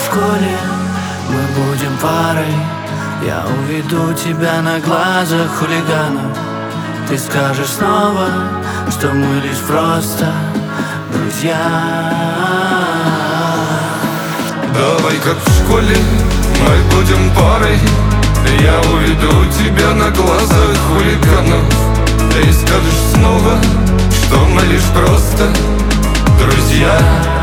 школе, мы будем парой. Я уведу тебя на глазах хулиганов. Ты скажешь снова, что мы лишь просто друзья. Давай как в школе, мы будем парой. Я уведу тебя на глазах хулиганов. Ты скажешь снова, что мы лишь просто друзья.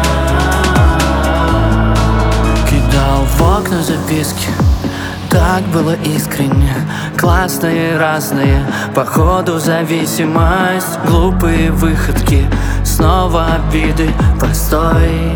Кидал в окна записки, так было искренне. Классные, разные, походу зависимость. Глупые выходки, снова обиды, постой.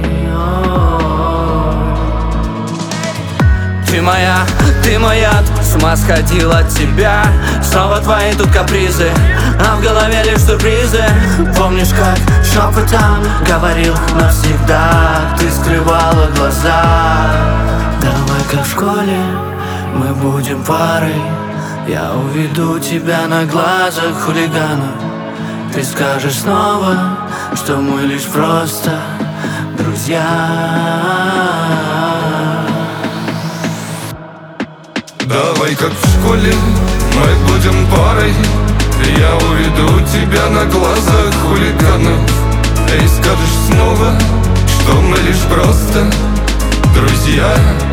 Ты моя, с ума сходил от тебя. Снова твои тут капризы, а в голове лишь сюрпризы. Помнишь, как шепотом говорил навсегда? Ты скрывала глаза. Давай как в школе, мы будем парой. Я уведу тебя на глазах хулиганов. Ты скажешь снова, что мы лишь просто друзья. Давай как в школе, мы будем парой. Я уведу тебя на глазах хулиганов. Ты скажешь снова, что мы лишь просто друзья.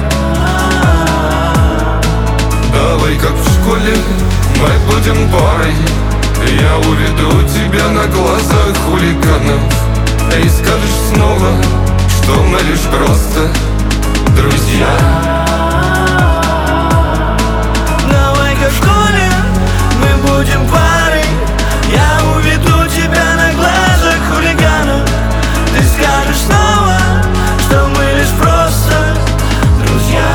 Давай как в школе, мы будем парой. Я уведу тебя на глазах хулиганов. Ты скажешь снова, что мы лишь просто друзья. В школе мы будем парой. Я уведу тебя на глазах хулиганов. Ты скажешь снова, что мы лишь просто друзья.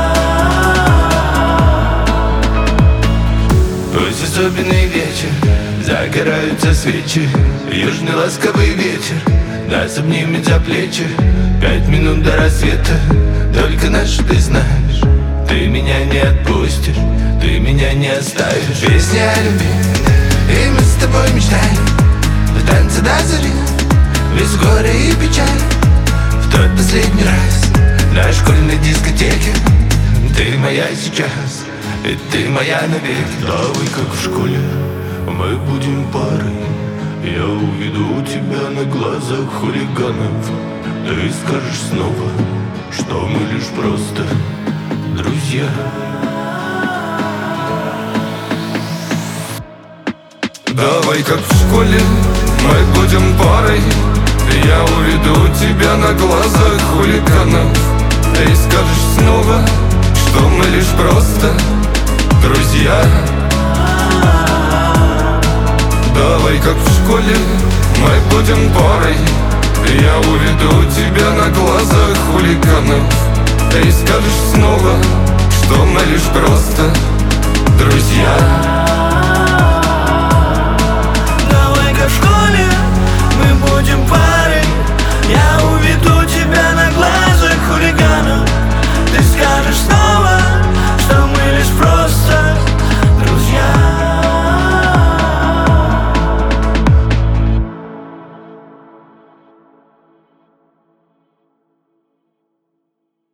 Пусть особенный вечер, загораются свечи. Южный ласковый ветер нас обнимет за плечи. 5 минут до рассвета, только наш ты знаешь. Ты меня не отпустишь, ты меня не оставишь. Песня о любви, и мы с тобой мечтаем. В танце до зари, без горя и печаль. В тот последний раз на школьной дискотеке. Ты моя сейчас, и ты моя навеки. Давай как в школе, мы будем парой. Я уведу тебя на глазах хулиганов. Ты скажешь снова, что мы лишь просто друзья. Давай как в школе, мы будем парой. Я уведу тебя на глазах хулиганов. Ты скажешь снова, что мы лишь просто друзья. Давай как в школе, мы будем парой. Я уведу тебя на глазах хулиганов. Ты скажешь снова, что мы лишь просто друзья.